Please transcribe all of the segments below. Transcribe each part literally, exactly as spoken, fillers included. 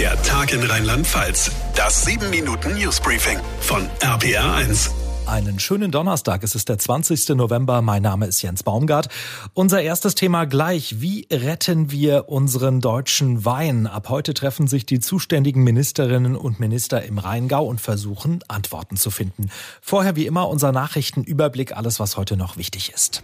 Der Tag in Rheinland-Pfalz. Das sieben Minuten Newsbriefing von R P R eins. Einen schönen Donnerstag. Es ist der zwanzigsten November. Mein Name ist Jens Baumgart. Unser erstes Thema gleich. Wie retten wir unseren deutschen Wein? Ab heute treffen sich die zuständigen Ministerinnen und Minister im Rheingau und versuchen, Antworten zu finden. Vorher wie immer unser Nachrichtenüberblick, alles was heute noch wichtig ist.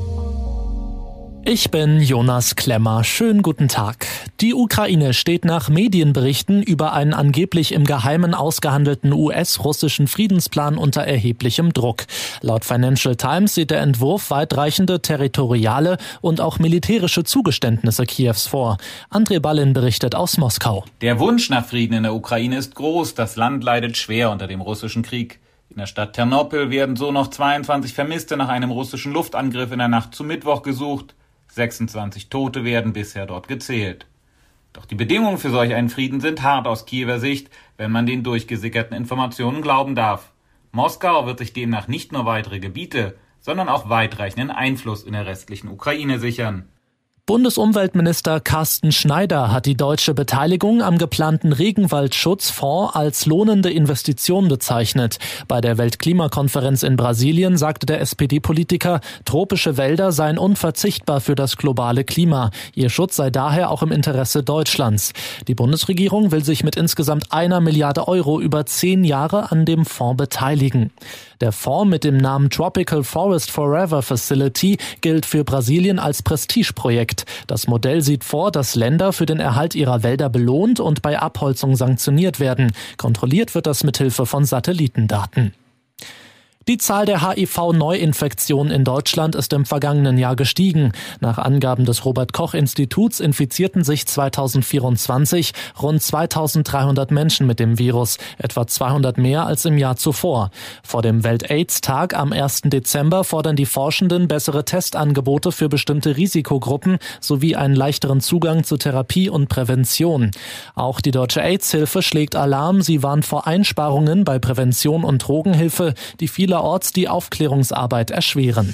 Ich bin Jonas Klemmer. Schönen guten Tag. Die Ukraine steht nach Medienberichten über einen angeblich im Geheimen ausgehandelten U S-russischen Friedensplan unter erheblichem Druck. Laut Financial Times sieht der Entwurf weitreichende territoriale und auch militärische Zugeständnisse Kiews vor. André Ballin berichtet aus Moskau. Der Wunsch nach Frieden in der Ukraine ist groß. Das Land leidet schwer unter dem russischen Krieg. In der Stadt Ternopil werden so noch zweiundzwanzig Vermisste nach einem russischen Luftangriff in der Nacht zu Mittwoch gesucht. sechsundzwanzig Tote werden bisher dort gezählt. Doch die Bedingungen für solch einen Frieden sind hart aus Kiewer Sicht, wenn man den durchgesickerten Informationen glauben darf. Moskau wird sich demnach nicht nur weitere Gebiete, sondern auch weitreichenden Einfluss in der restlichen Ukraine sichern. Bundesumweltminister Carsten Schneider hat die deutsche Beteiligung am geplanten Regenwaldschutzfonds als lohnende Investition bezeichnet. Bei der Weltklimakonferenz in Brasilien sagte der S P D-Politiker, tropische Wälder seien unverzichtbar für das globale Klima. Ihr Schutz sei daher auch im Interesse Deutschlands. Die Bundesregierung will sich mit insgesamt einer Milliarde Euro über zehn Jahre an dem Fonds beteiligen. Der Fonds mit dem Namen Tropical Forest Forever Facility gilt für Brasilien als Prestigeprojekt. Das Modell sieht vor, dass Länder für den Erhalt ihrer Wälder belohnt und bei Abholzung sanktioniert werden. Kontrolliert wird das mithilfe von Satellitendaten. Die Zahl der H I V-Neuinfektionen in Deutschland ist im vergangenen Jahr gestiegen. Nach Angaben des Robert-Koch-Instituts infizierten sich zweitausendvierundzwanzig rund zweitausenddreihundert Menschen mit dem Virus, etwa zweihundert mehr als im Jahr zuvor. Vor dem Welt-Aids-Tag am ersten Dezember fordern die Forschenden bessere Testangebote für bestimmte Risikogruppen sowie einen leichteren Zugang zu Therapie und Prävention. Auch die Deutsche AIDS-Hilfe schlägt Alarm. Sie warnt vor Einsparungen bei Prävention und Drogenhilfe, die viele Orts die Aufklärungsarbeit erschweren.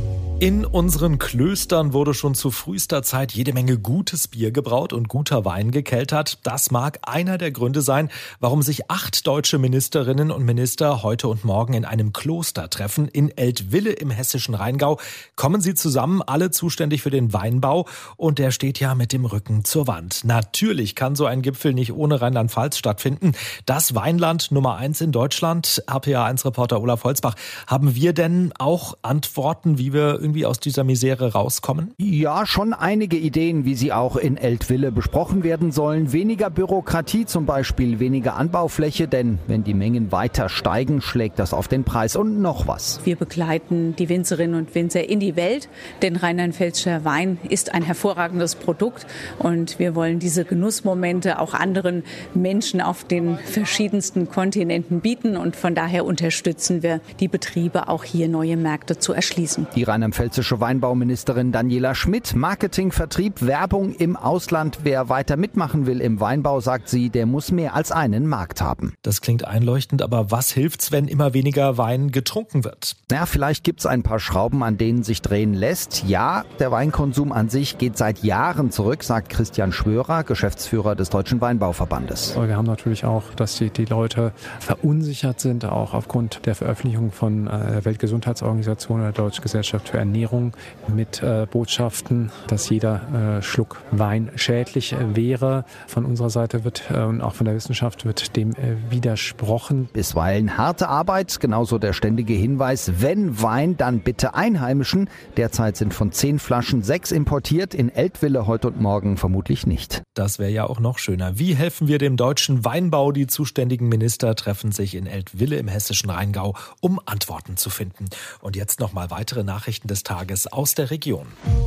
In unseren Klöstern wurde schon zu frühester Zeit jede Menge gutes Bier gebraut und guter Wein gekeltert. Das mag einer der Gründe sein, warum sich acht deutsche Ministerinnen und Minister heute und morgen in einem Kloster treffen. In Eltville im hessischen Rheingau kommen sie zusammen, alle zuständig für den Weinbau. Und der steht ja mit dem Rücken zur Wand. Natürlich kann so ein Gipfel nicht ohne Rheinland-Pfalz stattfinden. Das Weinland Nummer eins in Deutschland. R P R eins Reporter Olaf Holzbach. Haben wir denn auch Antworten, wie wir irgendwie aus dieser Misere rauskommen? Ja, schon einige Ideen, wie sie auch in Eltville besprochen werden sollen. Weniger Bürokratie zum Beispiel, weniger Anbaufläche, denn wenn die Mengen weiter steigen, schlägt das auf den Preis. Und noch was. Wir begleiten die Winzerinnen und Winzer in die Welt, denn rheinland-pfälzischer Wein ist ein hervorragendes Produkt und wir wollen diese Genussmomente auch anderen Menschen auf den verschiedensten Kontinenten bieten und von daher unterstützen wir die Betriebe auch hier neue Märkte zu erschließen. Die Rheinland-Pfälzische Weinbauministerin Daniela Schmidt. Marketing, Vertrieb, Werbung im Ausland. Wer weiter mitmachen will im Weinbau, sagt sie, der muss mehr als einen Markt haben. Das klingt einleuchtend, aber was hilft's, wenn immer weniger Wein getrunken wird? Ja, vielleicht gibt's ein paar Schrauben, an denen sich drehen lässt. Ja, der Weinkonsum an sich geht seit Jahren zurück, sagt Christian Schwörer, Geschäftsführer des Deutschen Weinbauverbandes. Aber wir haben natürlich auch, dass die, die Leute verunsichert sind, auch aufgrund der Veröffentlichung von der Weltgesundheitsorganisation oder der Deutschen Gesellschaft für Ernährung mit äh, Botschaften, dass jeder äh, Schluck Wein schädlich äh, wäre. Von unserer Seite wird äh, und auch von der Wissenschaft wird dem äh, widersprochen. Bisweilen harte Arbeit, genauso der ständige Hinweis, wenn Wein, dann bitte einheimischen. Derzeit sind von zehn Flaschen sechs importiert, in Eltville heute und morgen vermutlich nicht. Das wäre ja auch noch schöner. Wie helfen wir dem deutschen Weinbau? Die zuständigen Minister treffen sich in Eltville im hessischen Rheingau, um Antworten zu finden. Und jetzt nochmal weitere Nachrichten des Tages aus der Region.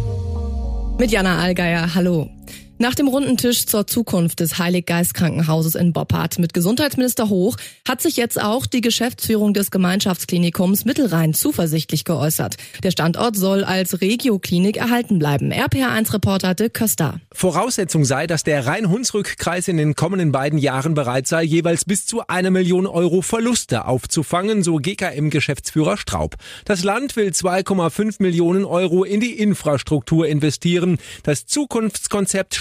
Mit Jana Allgeier, hallo. Nach dem runden Tisch zur Zukunft des Heilig-Geist-Krankenhauses in Boppard mit Gesundheitsminister Hoch hat sich jetzt auch die Geschäftsführung des Gemeinschaftsklinikums Mittelrhein zuversichtlich geäußert. Der Standort soll als Regio-Klinik erhalten bleiben. R P R eins Reporter Dirk Köster. Voraussetzung sei, dass der Rhein-Hunsrück-Kreis in den kommenden beiden Jahren bereit sei, jeweils bis zu eine Million Euro Verluste aufzufangen, so G K M-Geschäftsführer Straub. Das Land will zwei Komma fünf Millionen Euro in die Infrastruktur investieren. Das Zukunftskonzept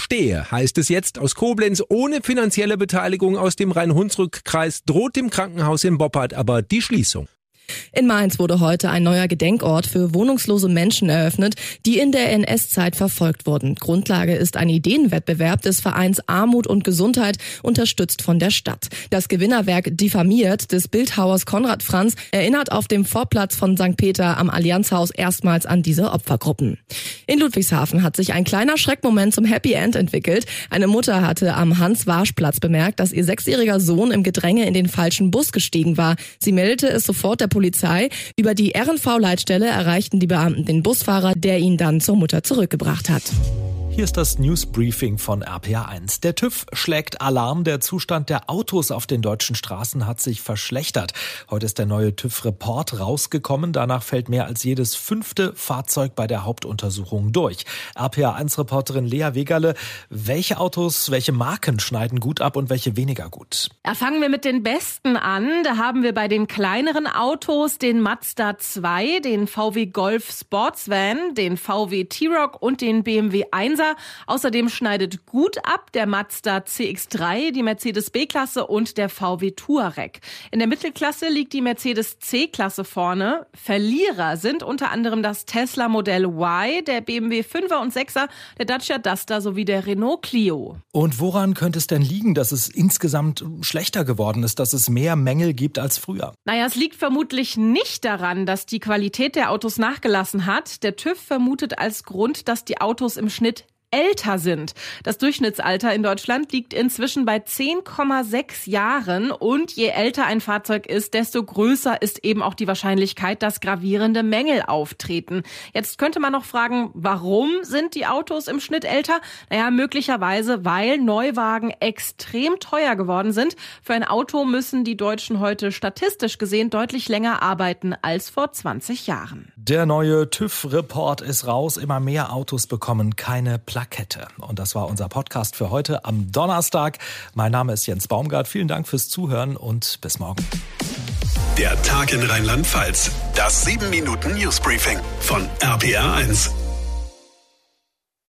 stehe, heißt es jetzt aus Koblenz. Ohne finanzielle Beteiligung aus dem Rhein-Hunsrück-Kreis droht dem Krankenhaus in Boppard aber die Schließung. In Mainz wurde heute ein neuer Gedenkort für wohnungslose Menschen eröffnet, die in der N S-Zeit verfolgt wurden. Grundlage ist ein Ideenwettbewerb des Vereins Armut und Gesundheit, unterstützt von der Stadt. Das Gewinnerwerk Diffamiert des Bildhauers Konrad Franz erinnert auf dem Vorplatz von Sankt Peter am Allianzhaus erstmals an diese Opfergruppen. In Ludwigshafen hat sich ein kleiner Schreckmoment zum Happy End entwickelt. Eine Mutter hatte am Hans-Warsch-Platz bemerkt, dass ihr sechsjähriger Sohn im Gedränge in den falschen Bus gestiegen war. Sie meldete es sofort der Polizei. Über die R N V-Leitstelle erreichten die Beamten den Busfahrer, der ihn dann zur Mutter zurückgebracht hat. Hier ist das Newsbriefing von R P R eins. Der TÜV schlägt Alarm. Der Zustand der Autos auf den deutschen Straßen hat sich verschlechtert. Heute ist der neue TÜV-Report rausgekommen. Danach fällt mehr als jedes fünfte Fahrzeug bei der Hauptuntersuchung durch. R P R eins-Reporterin Lea Wegerle, welche Autos, welche Marken schneiden gut ab und welche weniger gut? Ja, fangen wir mit den besten an. Da haben wir bei den kleineren Autos den Mazda zwei, den V W Golf Sportsvan, den V W T-Roc und den B M W einser. Außerdem schneidet gut ab der Mazda C X drei, die Mercedes B-Klasse und der V W Touareg. In der Mittelklasse liegt die Mercedes C-Klasse vorne. Verlierer sind unter anderem das Tesla Modell Y, der B M W fünfer und sechser, der Dacia Duster sowie der Renault Clio. Und woran könnte es denn liegen, dass es insgesamt schlechter geworden ist, dass es mehr Mängel gibt als früher? Naja, es liegt vermutlich nicht daran, dass die Qualität der Autos nachgelassen hat. Der TÜV vermutet als Grund, dass die Autos im Schnitt älter sind. Das Durchschnittsalter in Deutschland liegt inzwischen bei zehn Komma sechs Jahren und je älter ein Fahrzeug ist, desto größer ist eben auch die Wahrscheinlichkeit, dass gravierende Mängel auftreten. Jetzt könnte man noch fragen, warum sind die Autos im Schnitt älter? Naja, möglicherweise, weil Neuwagen extrem teuer geworden sind. Für ein Auto müssen die Deutschen heute statistisch gesehen deutlich länger arbeiten als vor zwanzig Jahren. Der neue TÜV-Report ist raus. Immer mehr Autos bekommen keine Plakette. Und das war unser Podcast für heute am Donnerstag. Mein Name ist Jens Baumgart. Vielen Dank fürs Zuhören und bis morgen. Der Tag in Rheinland-Pfalz. Das sieben Minuten Newsbriefing von R P R eins.